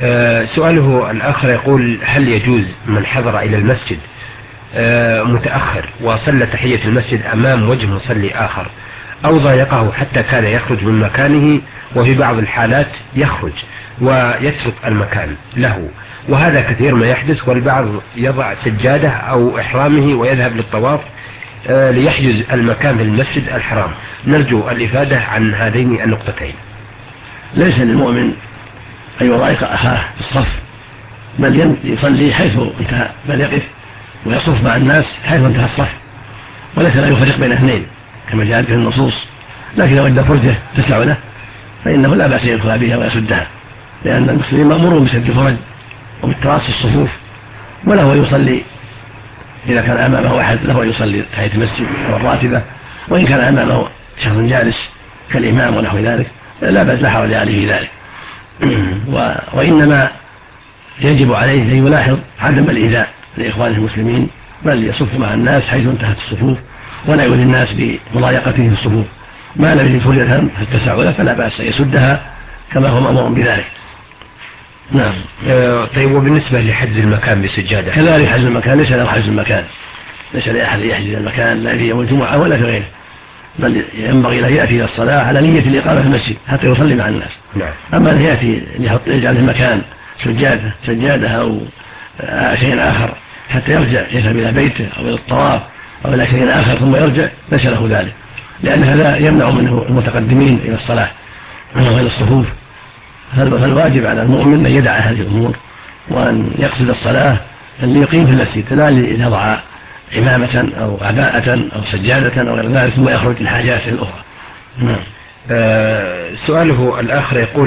سؤاله الآخر يقول: هل يجوز من حضر إلى المسجد متأخر وصلى تحية المسجد أمام وجه مصلي آخر أو ضايقه حتى كان يخرج من مكانه، وفي بعض الحالات يخرج ويترك المكان له، وهذا كثير ما يحدث، والبعض يضع سجادة أو إحرامه ويذهب للطواف ليحجز المكان في المسجد الحرام؟ نرجو الإفادة عن هذين النقطتين. ليس للمؤمن أن يضايق أخاه في الصف، بل يصلي حيث انتهى، بل يقف ويصف مع الناس حيث انتهى الصف، وليس لا يفرق بين اثنين كما جاءت به النصوص. لكن لو وجد فرجة تسع له فإنه لا بأس يدخل بها ويسدها، لأن المسلمين مأمورون بسد الفرج وبالتراص الصفوف، وله يصلي إذا كان أمامه أحد، له يصلي تحية المسجد أو الراتبة، وإن كان أمامه شخص جالس كالإمام ونحو ذلك لا بأس، لا حرج عليه في ذلك. وإنما يجب عليه أن يلاحظ عدم الإيذاء لإخوانه المسلمين، بل يصف مع الناس حيث انتهت الصفوف، ولا يؤذي الناس بمضايقته في الصفوف. ما لم يجد فرجة تتسع له فلا بأس أن يسدها كما هو مأمور بذلك. نعم. طيب، وبالنسبة لحجز المكان بسجادة؟ كذلك حجز المكان ليس له حجز المكان، ليس لأحد يحجز المكان لا في يوم الجمعة ولا في غيره، بل ينبغي له يأتي إلى الصلاة على نية الإقامة في المسجد حتى يصلي مع الناس. نعم. أما أن يأتي يجعل في المكان سجادة أو شيء آخر حتى يرجع، يذهب إلى بيته أو إلى الطواف أو إلى شيء آخر ثم يرجع، ليس له ذلك، لأن هذا يمنع منه المتقدمين إلى الصلاة وإلى الصفوف. فالواجب على المؤمن أن يدع هذه الأمور وأن يقصد الصلاة أن يقيم في المسجد، لا ليضع إمامة أو عباءة أو سجادة أو غير ذلك ثم يخرج للحاجات الأخرى. سؤاله الآخر يقول: